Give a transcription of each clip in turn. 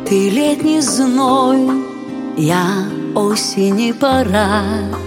Ты летний зной, я осени пора,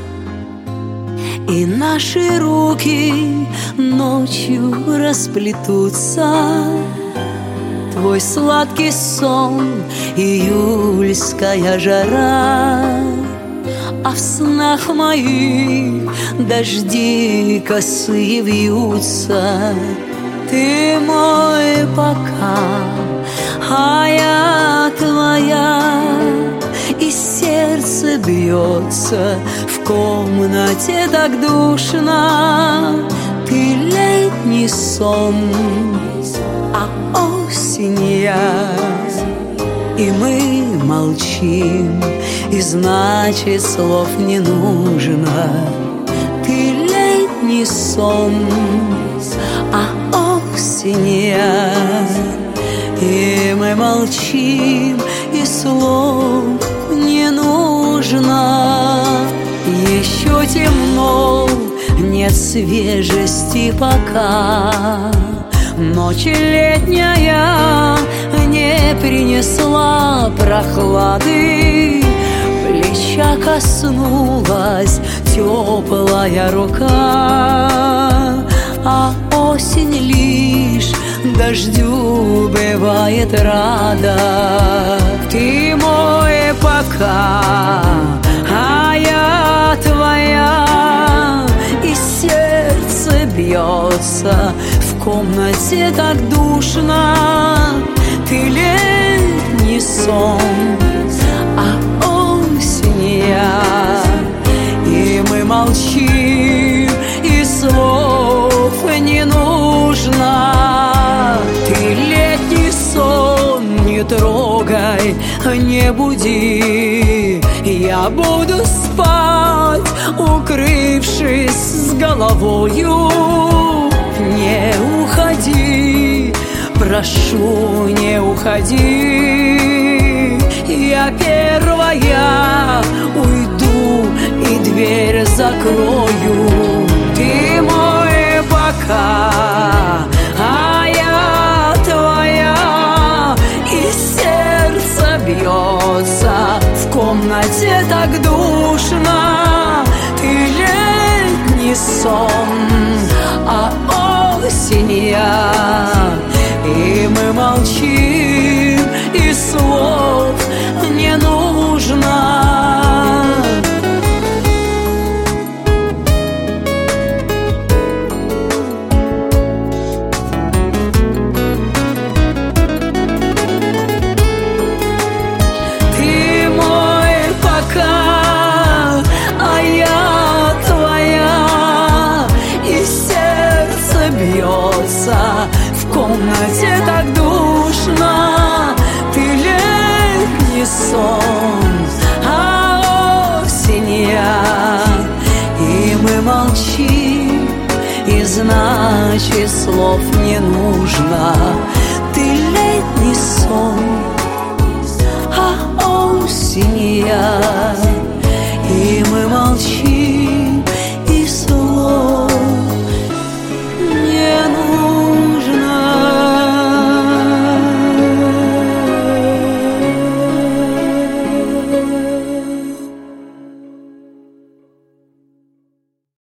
и наши руки ночью расплетутся. Твой сладкий сон, июльская жара, а в снах моих дожди косые вьются. Ты мой пока, а я твоя, и сердце бьется в комнате так душно. Ты летний сон, а осень я, и мы молчим, и значит слов не нужно. Ты летний сон, а осень я, и мы молчим, и слов не нужно. Еще темно, нет свежести пока, ночь летняя не принесла прохлады. Плеча коснулась теплая рука, а осень лишь дождю бывает рада. Ты мой пока, а я твоя, и сердце бьется в комнате так душно. Ты летний сон, а осень я, и мы молчим, и слов не нужно. Ты летний сон, не трогай, не буди, я буду спать, укрывшись с головою. Не уходи, прошу, не уходи, я первая уйду и дверь закрою. Ты мой пока, а я твоя, и сердце бьется в комнате так душно. Ты летний сон, а осень я, и мы молчим, и слов не нужно. В комнате так душно. Ты летний сон, а осень я, и мы молчим, и значит слов не нужно.